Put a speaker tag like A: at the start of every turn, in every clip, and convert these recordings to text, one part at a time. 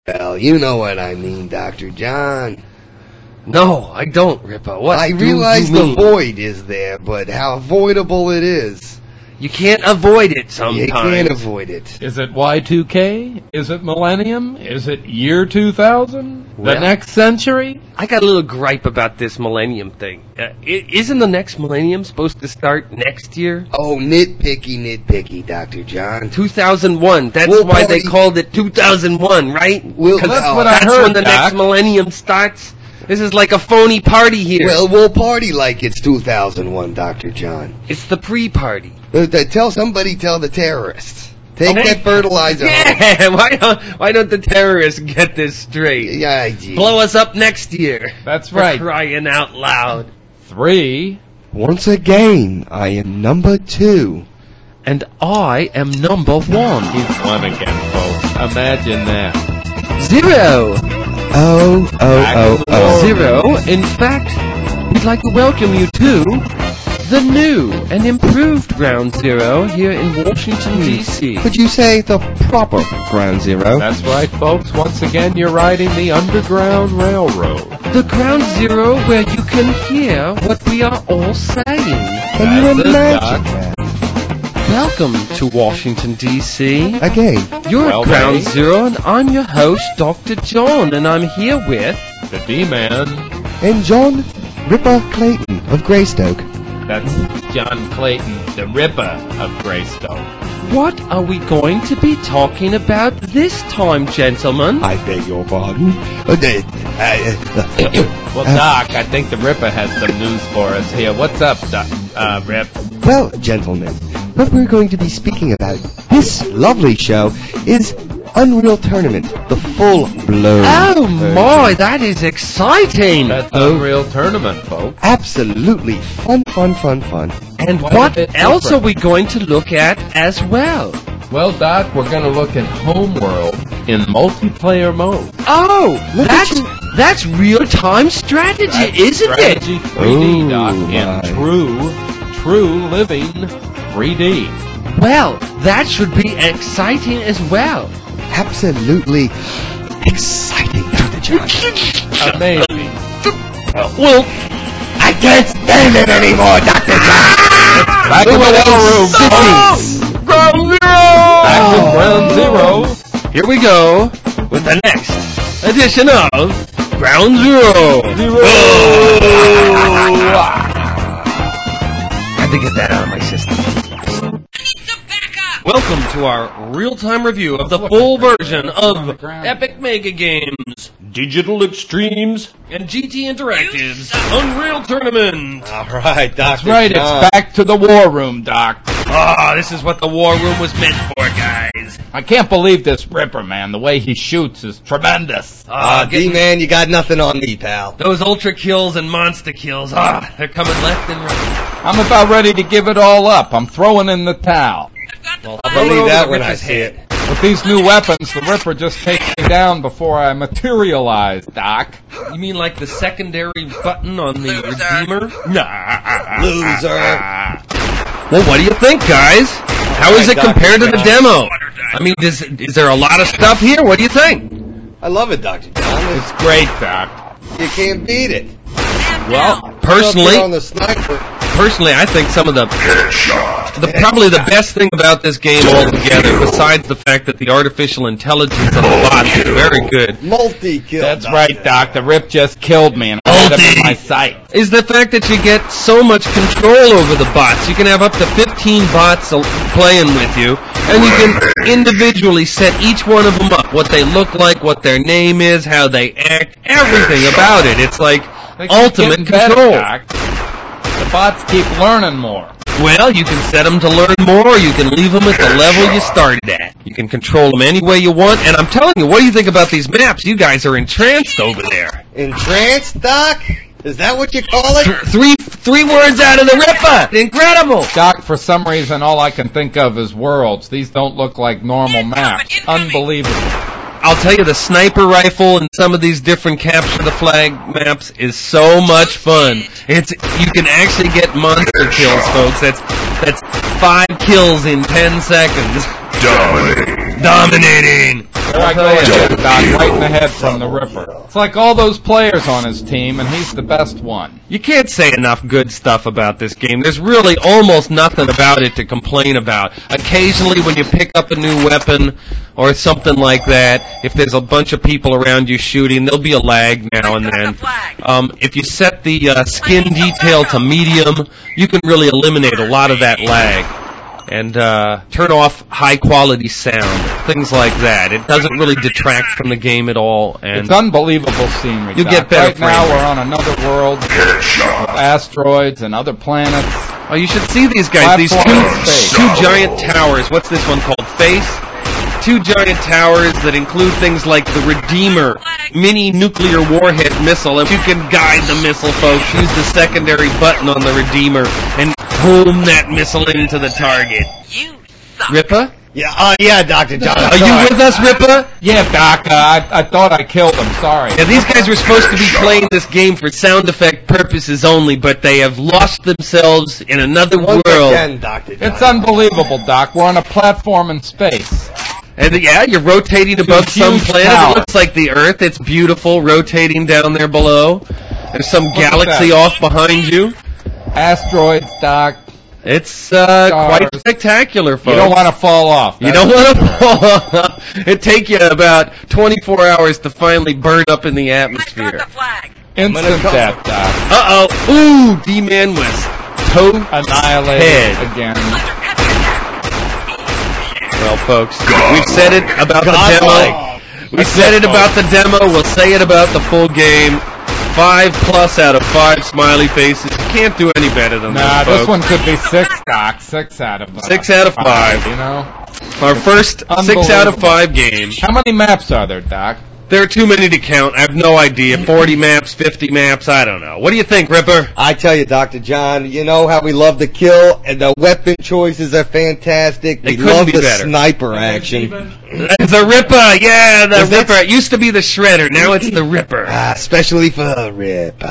A: Well, you know what I mean, Dr. John.
B: No, I don't, Ripper. What
A: I
B: do
A: realize
B: you mean?
A: the void is there, but how avoidable it is.
B: You can't avoid it sometimes.
A: You can't avoid it.
C: Is it Y2K? Is it millennium? Is it year 2000?
B: Well,
C: the next century?
B: I got a little gripe about this millennium thing. Isn't the next millennium supposed to start next year?
A: Oh, nitpicky, Dr. John.
B: 2001. That's
A: We'll
B: why they
A: party-
B: called it 2001, right?
A: That's
C: what I
B: That's
C: heard,
B: when the
C: Doc.
B: next millennium starts. This is like a phony party here.
A: Well, we'll party like it's 2001, Dr. John.
B: It's the pre-party.
A: Tell the terrorists. Take
B: Okay.
A: that fertilizer home.
B: Yeah, why don't the terrorists get this straight?
A: Yeah, gee.
B: Blow us up next year.
C: That's
B: For
C: right.
B: crying out loud.
C: 3.
A: Once again, I am number 2.
B: And I am number 1.
C: He's one again, folks. Imagine that.
B: 0.
A: Oh.
B: 0. In fact, we'd like to welcome you to the new and improved Ground Zero here in Washington, D.C.
A: Could you say the proper Ground Zero?
C: That's right, folks. Once again, you're riding the Underground Railroad.
B: The Ground Zero where you can hear what we are all saying.
A: Can you
C: That's it,
A: imagine
C: Doc.
A: that?
B: Welcome to Washington, D.C.
A: Again,
B: You're
C: Well,
B: at Ground
C: Dave.
B: Zero, and I'm your host, Dr. John, and I'm here with...
C: The D-Man.
A: and John Ripper Clayton of Greystoke.
C: That's John Clayton, the Ripper of Greystoke.
B: What are we going to be talking about this time, gentlemen?
A: I beg your pardon.
C: Well, Doc, I think the Ripper has some news for us here. What's up, Rip?
A: Well, gentlemen, what we're going to be speaking about this lovely show is Unreal Tournament, the full-blown
B: Oh
A: version.
B: my, that is exciting!
C: That's Unreal Tournament, folks.
A: Absolutely fun.
B: And
C: Quite
B: what
C: a bit
B: else
C: different.
B: are we going to look at as well?
C: Well, Doc, we're going to look at Homeworld in multiplayer mode.
B: Oh,
A: Look at
B: that's real-time strategy,
C: That's
B: isn't it?
C: Strategy 3D, Doc,
A: Oh,
C: in
A: my.
C: true living 3D.
B: Well, that should be exciting as well.
A: Absolutely exciting, Dr. John.
C: Amazing.
B: Well,
A: I can't stand it anymore, Dr. John.
C: Back in the war room, folks.
B: Ground Zero!
C: Back to Ground Zero.
B: Here we go with the next edition of Ground Zero. Had to get that out of my system. Welcome to our real-time review of the full version of Epic Mega Games, Digital Extremes, and GT Interactive's Unreal Tournament.
A: All right, Dr.
C: That's right,
A: John.
C: it's back to the war room, Doc.
B: Ah, this is what the war room was meant for, guys.
C: I can't believe this Ripper, man. The way he shoots is tremendous.
B: Getting
A: D-Man, you got nothing on me, pal.
B: those ultra kills and monster kills. They're coming left and right.
C: I'm about ready to give it all up. I'm throwing in the towel.
B: Well,
A: I'll
B: throw it
A: believe
B: over
A: that
B: the
A: when I
B: Ripper's
A: see
B: head.
A: it.
C: With these new weapons, the Ripper just takes me down before I materialize, Doc.
B: You mean like the secondary button on the Redeemer?
A: Loser.
B: Well, what do you think, guys? How is it
A: Dr.
B: compared to the
A: John.
B: demo? I mean, is there a lot of stuff here? What do you think?
A: I love it, Dr. John.
C: It's great, Doc.
A: You can't beat it.
B: Well,
A: Up
B: personally,
A: there on the sniper.
B: I think some of probably the best thing about this game altogether, besides the fact that the artificial intelligence of the bots is very good,
A: Multi-kill.
C: That's
A: Dr.
C: right, Doc. The Rip just killed me, and I had him in my sight.
B: is the fact that you get so much control over the bots. You can have up to 15 bots playing with you, and you can individually set each one of them up, what they look like, what their name is, how they act, everything about it. It's like
C: They keep
B: ultimate
C: getting better,
B: control.
C: Doc. The bots keep learning more.
B: Well, you can set them to learn more, or you can leave them at the level you started at. You can control them any way you want, and I'm telling you, what do you think about these maps? You guys are entranced over there.
A: Entranced, Doc? Is that what you call it?
B: Three words out of the Ripper! Incredible!
C: Doc, for some reason, all I can think of is worlds. These don't look like normal maps. Unbelievable.
B: I'll tell you, the sniper rifle in some of these different capture the flag maps is so much fun. You can actually get monster kills, folks. That's 5 kills in 10 seconds. Dominating.
C: There I go again, Doc, right in the head from the Ripper. It's like all those players on his team, and he's the best one.
B: You can't say enough good stuff about this game. There's really almost nothing about it to complain about. Occasionally when you pick up a new weapon or something like that, if there's a bunch of people around you shooting, there'll be a lag now and then. If you set the skin detail to medium, you can really eliminate a lot of that lag. And turn off high-quality sound, things like that. It doesn't really detract from the game at all. And
C: it's unbelievable scenery.
B: You get better.
C: Right now we're on another world with asteroids and other planets.
B: Oh, you should see these guys. These two giant towers. What's this one called? Face? Two giant towers that include things like the Redeemer mini nuclear warhead missile. And you can guide the missile, folks. Use the secondary button on the Redeemer and boom that missile into the target.
D: You suck.
B: Ripper?
A: Yeah, Dr. John.
B: Are you with us, Ripper?
C: Yeah, Doc. I thought I killed him. Sorry.
B: Yeah, these guys were supposed to be playing this game for sound effect purposes only, but they have lost themselves in another world.
A: Again, Dr. John.
C: It's unbelievable, Doc. We're on a platform in space.
B: And you're rotating above some planet.
C: Tower.
B: It looks like the Earth. It's beautiful, rotating down there below. There's some galaxy off behind you.
C: Asteroids, Doc.
B: It's quite spectacular, folks.
C: You don't want to fall off.
B: You don't want to fall off. It'd take you about 24 hours to finally burn up in the atmosphere.
D: The flag.
C: Instant death, Doc.
B: Uh-oh. Ooh, D-Man was
C: annihilated again.
B: Well, folks, we've said it about the demo. We said it about the demo. We'll say it about the full game. 5+ out of 5 smiley faces. You can't do any better than that.
C: Nah, this one could be 6, Doc. 6 out of 5.
B: 6 out of 5.
C: You know?
B: Our first 6 out of 5 game.
C: How many maps are there, Doc?
B: There are too many to count. I have no idea. 40 maps, 50 maps, I don't know. What do you think, Ripper?
A: I tell you, Dr. John, you know how we love to kill, and the weapon choices are fantastic. We love the sniper action.
B: The Ripper, yeah, the Ripper. It used to be the Shredder, now it's the Ripper.
A: Especially for Ripper.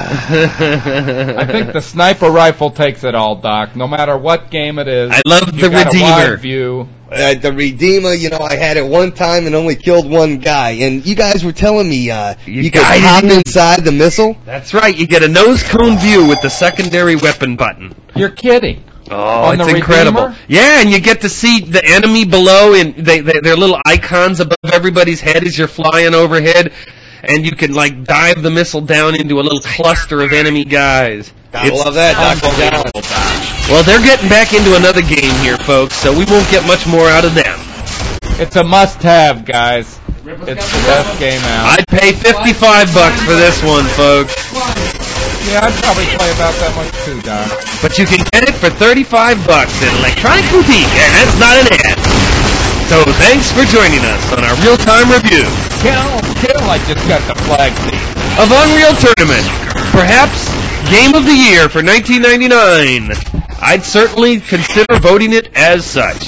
C: I think the sniper rifle takes it all, Doc. No matter what game it is.
B: I love the Redeemer.
C: A wide view.
A: The Redeemer, you know, I had it one time and only killed one guy. And you guys were telling me you could hop inside the missile?
B: That's right. You get a nose cone view with the secondary weapon button.
C: You're kidding.
B: Oh, it's incredible. Redeemer? Yeah, and you get to see the enemy below, and their little icons above everybody's head as you're flying overhead. And you can, like, dive the missile down into a little cluster of enemy guys.
A: I love that, Dr.
B: Well, they're getting back into another game here, folks, so we won't get much more out of them.
C: It's a must-have, guys. It's the best game out.
B: I'd pay $55 for this one, folks.
C: Yeah, I'd probably play about that much too, Doc.
B: But you can get it for $35 in Electronic Boutique, and that's not an ad. So thanks for joining us on our real-time review.
C: Kill, I just got the flag theme.
B: Of Unreal Tournament. Perhaps Game of the Year for 1999. I'd certainly consider voting it as such.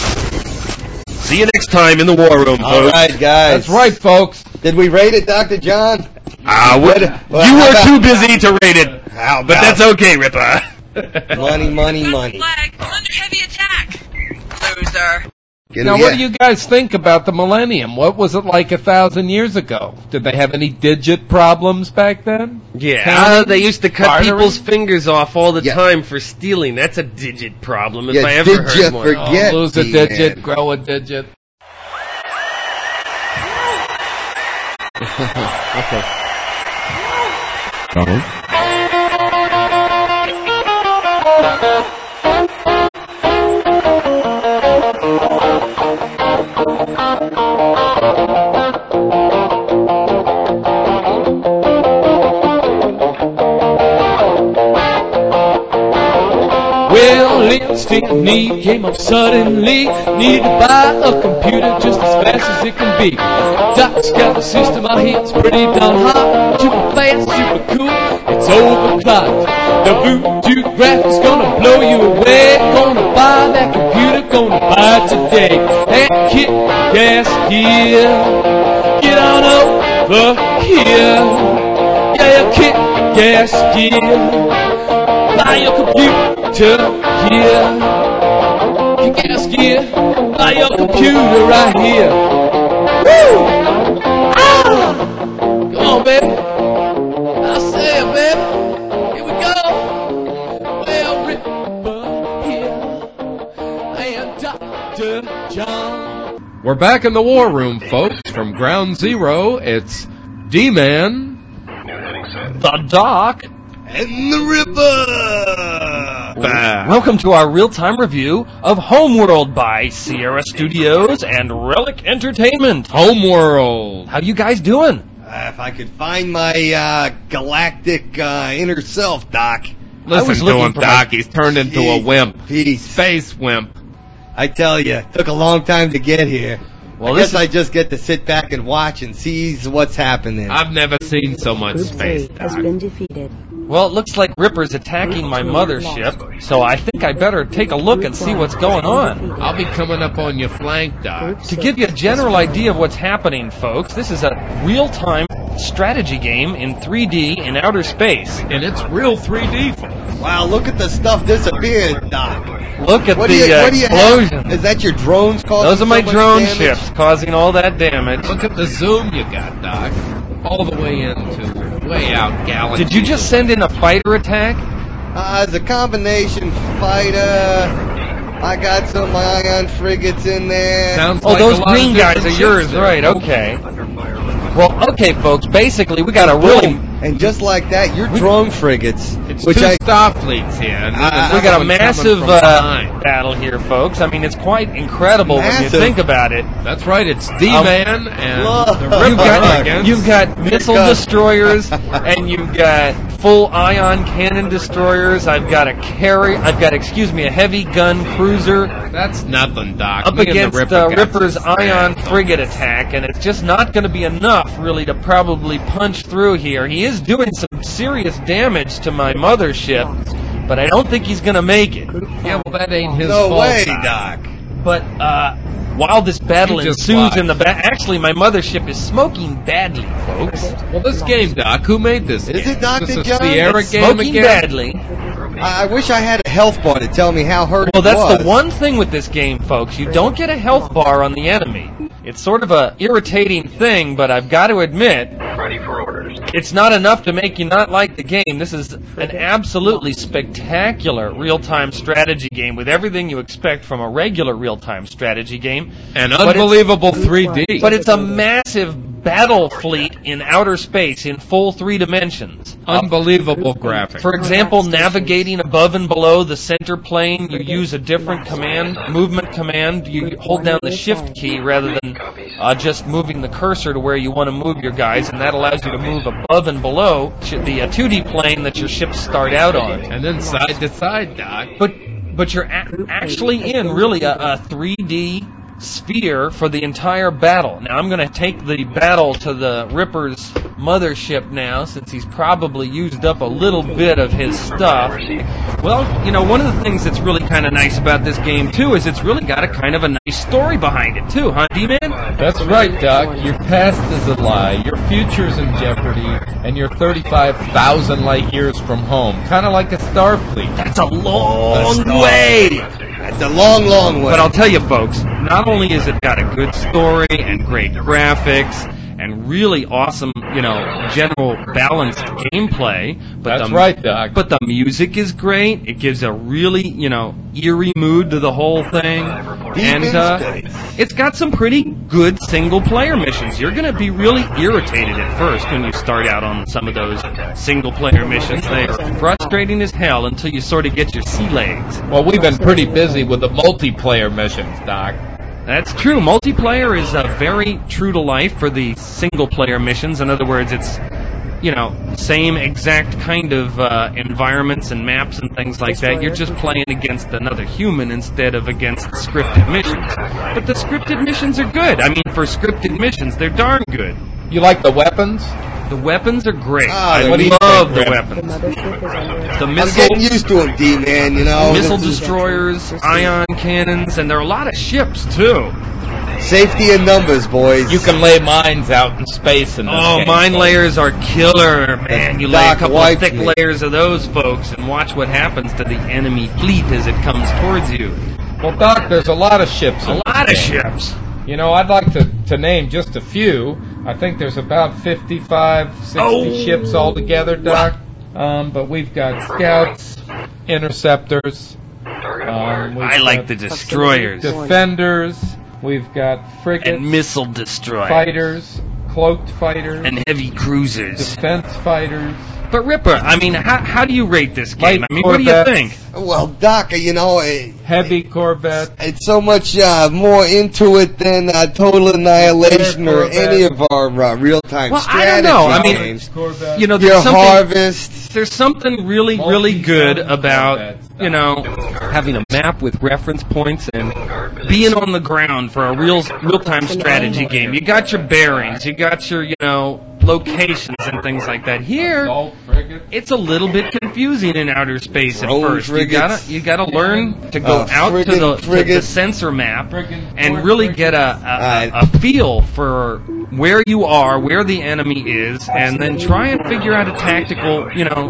B: See you next time in the War Room, folks.
A: All right, guys.
C: That's right, folks.
A: Did we rate it, Dr. John?
B: You were too busy to rate it. But that's okay, Ripper.
A: Money.
D: Flag under heavy attack. Loser.
C: Now, what do you guys think about the Millennium? What was it like 1,000 years ago? Did they have any digit problems back then?
B: Yeah, they used to cut people's fingers off all the time for stealing. That's a digit problem if I ever heard one.
A: Forget
C: lose a digit, grow a digit.
A: Okay.
E: Well, instinct need came up suddenly. Need to buy a computer just as fast as it can be. Doc's got the system out here, it's pretty darn hot. Super fast, super cool, it's overclocked. The Bluetooth graphics gonna blow you away. Gonna buy that computer, gonna buy it today. And kick gas here, get on over here. Yeah, kick gas here. Buy your computer here. Kick ass gear. by your computer right here. Woo! Ah! Come on, baby. I say it, baby. Here we go. Well, Ripper here and Dr. John.
C: We're back in the war room, folks. From Ground Zero, it's D-Man.
B: The Doc.
A: And the Ripper!
B: Welcome to our real-time review of Homeworld by Sierra Studios and Relic Entertainment.
C: Homeworld.
B: How you guys doing?
A: If I could find my galactic inner self, Doc.
C: Listen to him, Doc. He's turned into a wimp.
A: Peace.
C: Space wimp.
A: I tell you, took a long time to get here.
B: Well,
A: I guess I just get to sit back and watch and see what's happening.
C: I've never seen so much
F: Group
C: space,
F: 3 has
C: Doc.
F: been defeated.
B: Well, it looks like Ripper's attacking my mothership, so I think I better take a look and see what's going on.
C: I'll be coming up on your flank, Doc.
B: To give you a general idea of what's happening, folks, this is a real-time strategy game in 3D in outer space.
C: And it's real 3D, folks.
A: Wow, look at the stuff disappeared, Doc.
B: Look at
A: What
B: the
A: do you
B: explosion.
A: have? Is that your drones causing
B: Those are my
A: so much
B: drone
A: damage?
B: ships causing all that damage.
C: Look at the zoom you got, Doc. All the way into way out galaxy.
B: Did you just send in a fighter attack?
A: It's a combination fighter. I got some ion frigates in there.
C: Sounds
B: Oh,
C: like
B: those
C: a lot of
B: green guys
C: different
B: are yours,
C: ships there.
B: right, okay. Well, okay, folks, basically, we got a really...
A: And just like that, your drone frigates,
C: It's
A: which
C: two
A: I
C: Starfleets here. And
B: We got a massive
C: battle.
B: battle here, folks. I mean, it's quite incredible when you
A: Massive.
B: think about it.
C: That's right, it's D-Man and
A: Look.
C: the Ripper against...
B: You've got missile
A: got-
B: destroyers, and you've got full ion cannon destroyers. I've got a heavy gun cruiser
C: That's nothing, Doc.
B: up
C: Me and the
B: against
C: Ripper got
B: Ripper's
C: some
B: ion
C: stand.
B: frigate attack, and it's just not going to be enough, really, to probably punch through here. He is doing some serious damage to my mothership, but I don't think he's going to make it.
C: Yeah, well, that ain't his
A: no
C: fault,
A: way,
C: Doc.
A: Doc.
B: But while this battle
C: You just
B: ensues
C: lied.
B: in the back, actually, my mothership is smoking badly, folks.
C: Well, this game, Doc, who made this game?
A: Is it Dr.
C: Is this a
A: John?
C: Sierra
B: It's
C: game
B: smoking
C: again?
B: badly.
A: I wish I had a health bar to tell me how hurt
B: Well,
A: it
B: that's
A: was.
B: the one thing with this game, folks. You don't get a health bar on the enemy. It's sort of a irritating thing, but I've got to admit, it's not enough to make you not like the game. This is an absolutely spectacular real-time strategy game with everything you expect from a regular real-time strategy game.
C: An
B: But it's-
C: unbelievable 3D.
B: But it's a massive battle fleet in outer space in full 3 dimensions.
C: Unbelievable graphics.
B: For example, navigating above and below the center plane, you use a different movement command. You hold down the shift key rather than just moving the cursor to where you want to move your guys, and that allows you to move above and below the 2D plane that your ships start out on.
C: And then side to side, Doc.
B: But you're actually in really a 3D sphere for the entire battle. Now I'm going to take the battle to the Ripper's mothership now, since he's probably used up a little bit of his stuff. Well, you know, one of the things that's really kind of nice about this game too is it's really got a kind of a nice story behind it too, huh, D-Man?
C: That's right, Doc. Your past is a lie, your future's in jeopardy, and you're 35,000 light years from home. Kind of like a Starfleet.
B: That's a long way.
A: That's a long, long way.
B: But I'll tell you, folks, not only is it got a good story and great graphics and really awesome, you know, general balanced gameplay, but
C: That's right, Doc.
B: But the music is great. It gives a really, you know, eerie mood to the whole thing, and it's got some pretty good single-player missions. You're going to be really irritated at first when you start out on some of those single-player missions. They're frustrating as hell until you sort of get your sea legs.
C: Well, we've been pretty busy with the multiplayer missions, Doc.
B: That's true. Multiplayer is very true to life for the single-player missions. In other words, it's, you know, same exact kind of environments and maps and things like that. You're just playing against another human instead of against scripted missions. But the scripted missions are good. I mean, for scripted missions, they're darn good.
C: You like the weapons?
B: The weapons are great.
A: Ah,
B: I
A: what do you
B: love
A: think,
B: the
A: Rip?
F: The
B: weapons.
F: mothership is under attack.
B: The
A: I'm
B: missile
A: getting used to him, D-Man, you know.
B: missile destroyers, ion cannons, and there are a lot of ships, too.
A: Safety in numbers, boys.
C: You can lay mines out in space in this
B: Oh,
C: game,
B: mine
C: folks.
B: layers are killer, man. You lay a
A: Doc
B: couple
A: wiped
B: of thick
A: me.
B: layers of those, folks, and watch what happens to the enemy fleet as it comes towards you.
C: Well, Doc, there's a lot of ships.
B: A lot of ships.
C: You know, I'd like to name just a few. I think there's about 55, 60 ships altogether, Doc. But we've got scouts, interceptors.
B: I like the destroyers.
C: Defenders. We've got frigates.
B: And missile destroyers.
C: Fighters. Cloaked fighters.
B: And heavy cruisers.
C: Defense fighters.
B: But Ripper, I mean, how do you rate this game?
C: Light
B: I mean, what do you
C: corvettes.
B: think?
A: Well, Doc, you know,
C: Heavy corvettes.
A: it's so much more into it than Total Annihilation or
C: Corvettes.
A: any of our real-time
B: Well,
A: strategy
B: I don't know. I mean,
A: games.
C: Corvettes.
B: You know,
A: Your
B: there's something,
A: Harvest.
B: there's something really, really good about,
C: Corvettes.
B: you know, having a map with reference points and being on the ground for a real-time strategy game. You got your bearings, you got your, you know, locations and things like that. Here,
C: Assault frigates.
B: it's a little bit confusing in outer space at
A: Drone
B: first.
A: frigates.
B: You gotta learn to go out to the
A: frigates.
B: sensor map
C: Friggin'
B: and
C: port
B: really
C: frigates.
B: get a feel for where you are, where the enemy is, and then try and figure out a tactical, you know,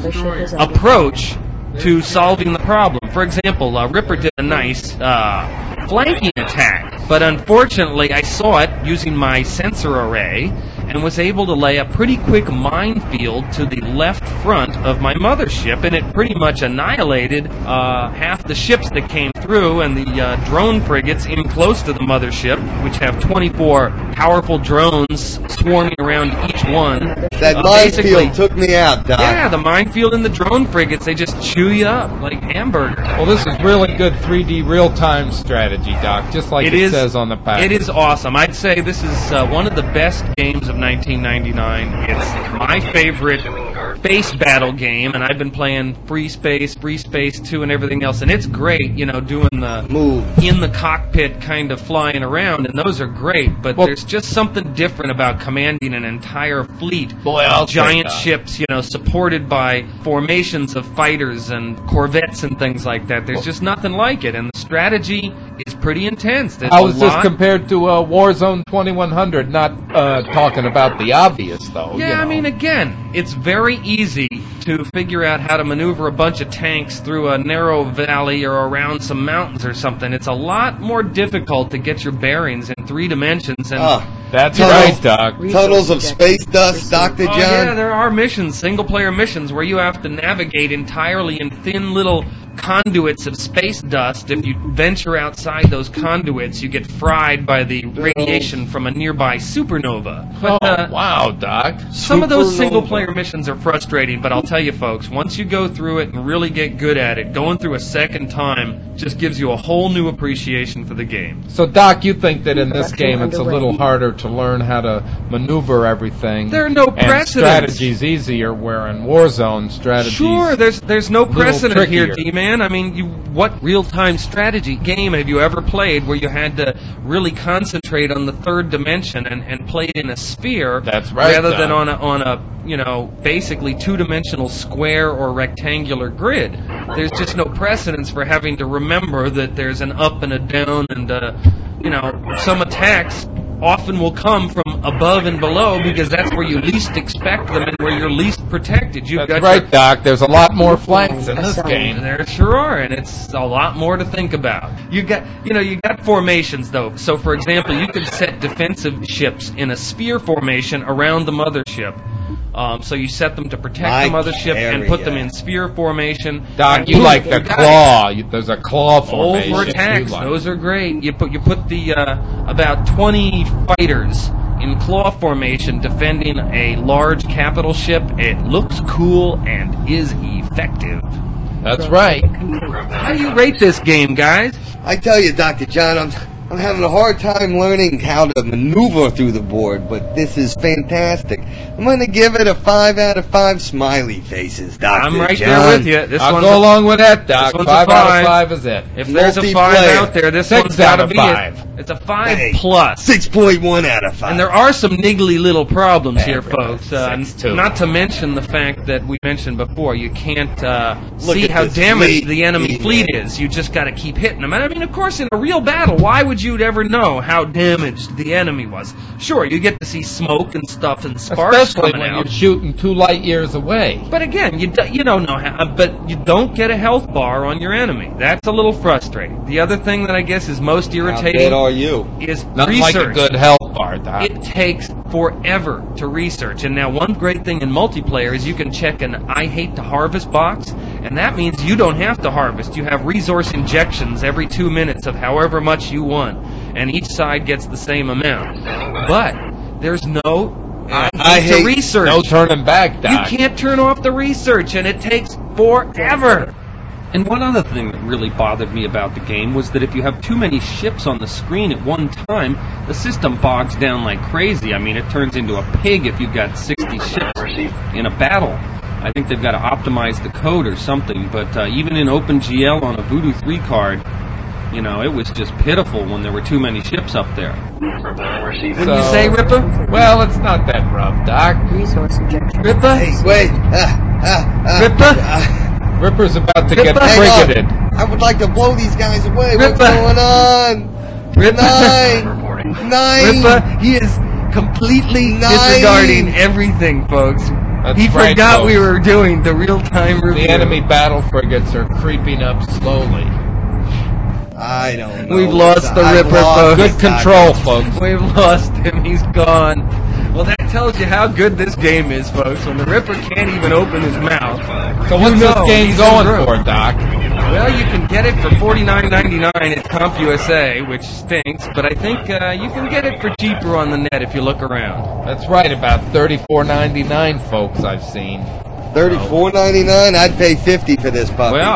B: approach to solving the problem. For example, Ripper did a nice flanking attack, but unfortunately I saw it using my sensor array and was able to lay a pretty quick minefield to the left front of my mothership, and it pretty much annihilated half the ships that came through, and the drone frigates in close to the mothership, which have 24 powerful drones swarming around each one.
A: That
B: Basically-
A: minefield took me out, Doc.
B: Yeah, the minefield and the drone frigates, they just chew you up like hamburgers.
C: Well, this is really good 3D real-time strategy, Doc, just like it says on the pack.
B: It is awesome. I'd say this is one of the best games of 1999. It's my favorite space battle game, and I've been playing Free Space 2, and everything else, and it's great, you know, doing the
A: Move.
B: in the cockpit kind of flying around, and those are great, but
C: Well-
B: there's just something different about commanding an entire fleet
C: Boy, I'll
B: of giant
C: take that.
B: ships, you know, supported by formations of fighters and corvettes and things like that. There's just nothing like it, and the strategy is pretty intense. There's
C: How
B: a
C: is this
B: lot-
C: compared to Warzone 2100? Not talking about the obvious, though.
B: Yeah,
C: you know.
B: I mean, again, it's very easy to figure out how to maneuver a bunch of tanks through a narrow valley or around some mountains or something. It's a lot more difficult to get your bearings in 3 dimensions. And
C: That's
A: Tunnel-
C: right, Doc.
A: Tunnels of space dust, Dr. John.
B: yeah, there are missions, single-player missions, where you have to navigate entirely in thin little conduits of space dust. If you venture outside those conduits, you get fried by the radiation from a nearby supernova.
C: Oh,
B: But,
C: wow, Doc.
B: some of those
A: Supernova.
B: single-player missions are frustrating, but I'll tell you, folks, once you go through it and really get good at it, going through a second time just gives you a whole new appreciation for the game.
C: So, Doc, you think that in this game it's a little harder to learn how to maneuver everything?
B: There are no
C: and
B: precedents.
C: strategy's easier, where in Warzone, strategy's...
B: Sure, there's no
C: little
B: precedent here,
C: trickier.
B: D-Man. I mean, what real-time strategy game have you ever played where you had to really concentrate on the third dimension and play it in a sphere
C: That's right,
B: rather than
C: Don.
B: on a you know, basically two-dimensional square or rectangular grid? There's just no precedence for having to remember that there's an up and a down, and you know, some attacks often will come from above and below because that's where you least expect them and where you're least protected. You've
C: That's
B: got
C: right,
B: your,
C: Doc. There's a lot more flanks in this game.
B: there sure are, and it's a lot more to think about. You got formations though. So, for example, you could set defensive ships in a sphere formation around the mothership. So you set them to protect the mothership and put them in sphere formation.
C: Doc,
B: And
C: you
B: boom,
C: like the
B: got it.
C: claw. There's a claw formation.
B: Over attacks,
C: you like.
B: those are great. You put the about 20 fighters in claw formation defending a large capital ship. It looks cool and is effective.
C: That's right.
B: How do you rate this game, guys?
A: I tell you, Dr. John, I'm having a hard time learning how to maneuver through the board, but this is fantastic. I'm going to give it a 5 out of 5 smiley faces, Dr.
B: I'm right
A: John.
B: there with you. This
C: I'll
B: one's
C: go along with that, Doc.
B: this one's
C: 5
B: a
C: out
B: 5.
C: of 5 is it.
B: If there's a 5
A: Multiplayer.
B: out there, this
C: 6
B: one's got
C: out
B: to
C: of
B: be
C: 5.
B: it. It's a 5
A: Hey,
B: plus.
A: 6.1 out of 5.
B: And there are some niggly little problems here,
C: Everybody
B: folks.
C: thinks too.
B: Not to mention the fact that we mentioned before, you can't see
A: at
B: how
A: this
B: damaged
A: fleet.
B: the enemy fleet is. You just got to keep hitting them. And I mean, of course, in a real battle, why would would you ever know how damaged the enemy was? Sure, you get to see smoke and stuff and sparks
C: Especially
B: coming
C: when
B: out.
C: you're shooting 2 light years away.
B: But again, you don't know how. But you don't get a health bar on your enemy. That's a little frustrating. The other thing that I guess is most
A: How
B: irritating
A: bad are you?
B: is
C: Nothing
B: research.
C: like a good health bar, Doc.
B: It takes forever to research. And now one great thing in multiplayer is you can check an I hate to harvest box, and that means you don't have to harvest. You have resource injections every 2 minutes of however much you want, and each side gets the same amount. But there's no I hate to research.
C: No turning back, Doc.
B: You can't turn off the research, and it takes forever. And one other thing that really bothered me about the game was that if you have too many ships on the screen at one time, the system bogs down like crazy. I mean, it turns into a pig if you've got 60 ships in a battle. I think they've got to optimize the code or something, but even in OpenGL on a Voodoo 3 card, you know, it was just pitiful when there were too many ships up there. Wouldn't you say, Ripper?
C: Well, it's not that rough, Doc.
F: Resource injection.
B: Ripper?
A: Hey, wait.
B: Ripper?
C: Ripper's about to get
A: Hang
C: frigated.
A: on. I would like to blow these guys away.
B: Ripper.
A: What's going on?
B: Ripper?
A: 9.
B: Ripper, he is completely disregarding everything, folks.
C: That's
B: He
C: right,
B: forgot
C: folks.
B: we were doing the real-time review.
C: The enemy battle frigates are creeping up slowly.
A: I don't know.
B: We've lost the
A: I've
B: Ripper,
A: lost
B: folks.
C: Good control, folks.
B: We've lost him. He's gone. Well, that tells you how good this game is, folks. When the Ripper can't even open his mouth.
C: So what's this game
B: he's
C: going
B: in
C: for, Doc?
B: Well, you can get it for $49.99 at CompUSA, which stinks, but I think you can get it for cheaper on the net if you look around.
C: That's right, about $34.99, folks. I've seen.
A: $34.99. I'd pay $50 for this puppy.
B: Well,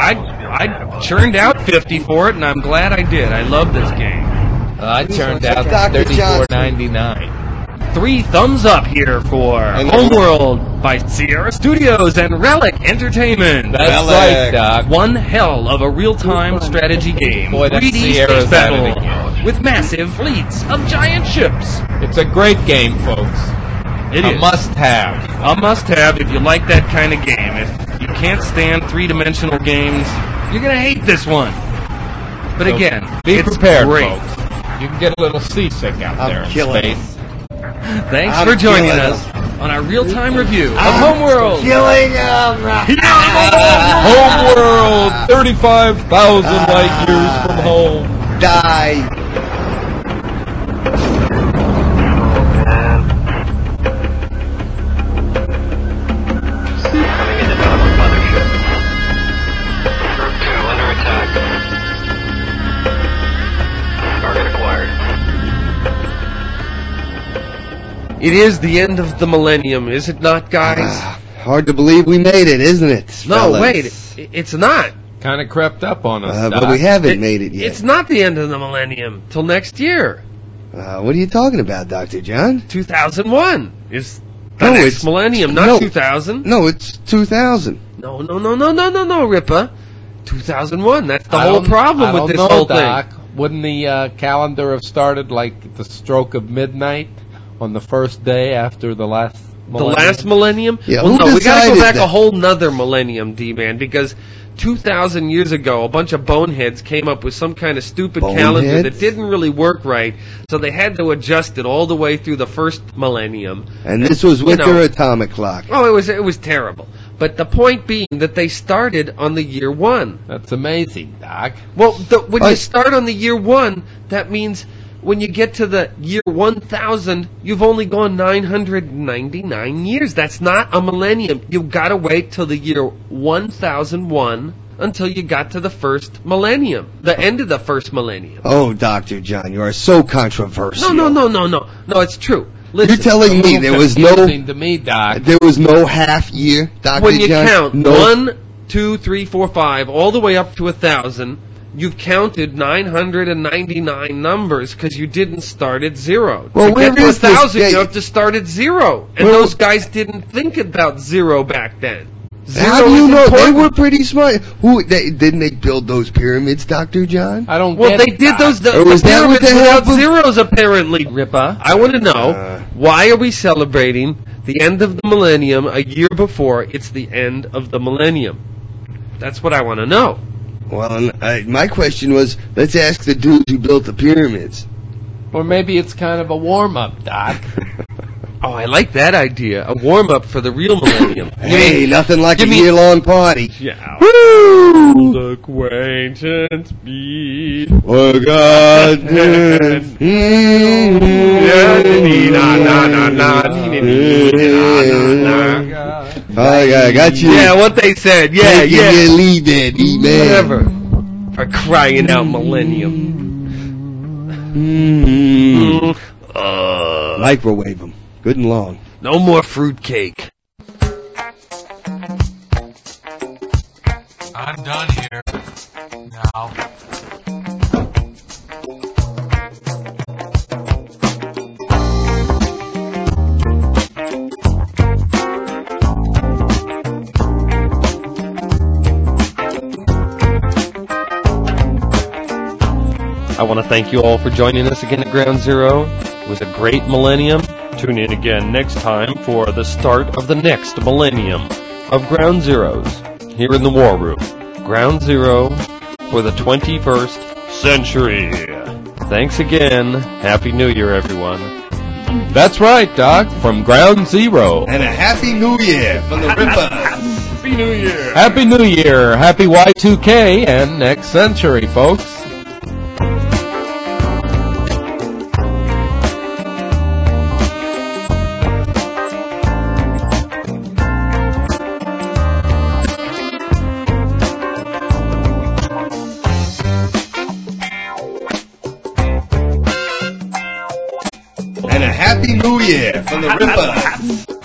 B: I churned out 50 for it, and I'm glad I did. I love this game.
C: I turned out
A: Dr. Johnson.
C: $34.99.
B: 3 thumbs up here for Homeworld by Sierra Studios and Relic Entertainment.
C: That's
A: Relic.
C: right, Doc.
B: One hell of a real-time strategy game.
C: Boy, that
B: 3D
C: Sierra's
B: space
C: at it
B: battle with massive fleets of giant ships.
C: It's a great game, folks.
B: It
C: A
B: is
C: must-have.
B: a must-have if you like that kind of game. If you can't stand three-dimensional games, you're gonna hate this one. But
C: So
B: again,
C: Be
B: it's
C: prepared,
B: great.
C: folks. You can get a little seasick out there in
A: killing
C: space.
B: Thanks
A: I'm
B: for joining
A: killing
B: us on our real-time review of
A: I'm
B: Homeworld.
A: Killing him.
C: Homeworld, 35,000 light years from home.
A: Die.
B: It is the end of the millennium, is it not, guys?
A: Hard to believe we made it, isn't it?
B: No,
A: fellas?
B: wait, it's not.
C: Kind of crept up on us,
A: But
C: Doc.
A: we haven't made it yet.
B: It's not the end of the millennium till next year.
A: What are you talking about, Dr. John?
B: 2001 is the
A: No,
B: next
A: it's-
B: millennium, not
A: no.
B: 2000.
A: No, it's 2000.
B: No, Ripper. 2001. That's the
C: I
B: whole
C: don't-
B: problem
C: I
B: with
C: don't
B: this
C: know,
B: whole
C: Doc.
B: thing.
C: Wouldn't the calendar have started like the stroke of midnight on the first day after the last
B: The
C: millennium?
B: last millennium?
A: Yeah,
B: well,
A: who
B: no, we gotta go
A: decided
B: back
A: that?
B: a whole nother millennium, D-Man, because 2,000 years ago, a bunch of boneheads came up with some kind of stupid calendar
A: Boneheads?
B: that didn't really work right, so they had to adjust it all the way through the first millennium.
A: And this was with
B: You know.
A: their atomic clock.
B: Oh, it was terrible. But the point being that they started on the year 1.
C: That's amazing, Doc.
B: Well, when
A: I-
B: you start on the year 1, that means when you get to the year 1000, you've only gone 999 years. That's not a millennium. You've got to wait till the year 1001 until you got to the first millennium, the end of the first millennium.
A: Oh, Dr. John, you are so controversial.
B: No, it's true. Listen,
A: You're telling me there was no
C: Confusing to me, Doc.
A: half year, Dr.
B: when you
A: John?
B: count
A: No.
B: 1, 2, 3, 4, 5, all the way up to 1,000, you've counted 999 numbers because you didn't start at 0.
A: Well,
B: to
A: where
B: get to
A: is this
B: 1,000,
A: date?
B: you have to start at 0. And
A: Well-
B: those guys didn't think about 0 back then.
A: How do
B: Zero
A: you
B: is
A: know?
B: important.
A: They were pretty smart. Didn't they build those pyramids, Dr. John?
C: I don't
B: Well,
C: get
B: they
C: it,
B: did
C: Doc.
B: those the
A: Or was that with
B: pyramids
A: the help
B: without
A: of-
B: zeros, apparently, Rippa. I want to know, why are we celebrating the end of the millennium a year before it's the end of the millennium? That's what I want to know.
A: Well, my question was, let's ask the dudes who built the pyramids.
E: Or maybe it's kind of a warm-up, Doc.
B: Oh, I like that idea. A warm-up for the real millennium.
A: Hey, nothing like a year-long party.
E: Yeah.
A: Woo!
E: The acquaintance be.
A: Oh, God. I got you.
B: Yeah, what they said. Yeah,
A: Taking
B: yeah.
A: your lead there, D-man.
B: Whatever. For crying out millennium.
A: Microwave them. Good and long.
B: No more fruitcake.
F: I'm done here. Now.
B: I want to thank you all for joining us again at Ground Zero. It was a great millennium. Tune in again next time for the start of the next millennium of Ground Zeroes here in the War Room. Ground Zero for the 21st century. Thanks again. Happy New Year, everyone.
E: That's right, Doc, from Ground Zero.
A: And a Happy New Year from the Rippers.
B: Happy New Year.
E: Happy New Year, Happy Y2K, and next century, folks.
A: And a Happy New Year from the Rippers.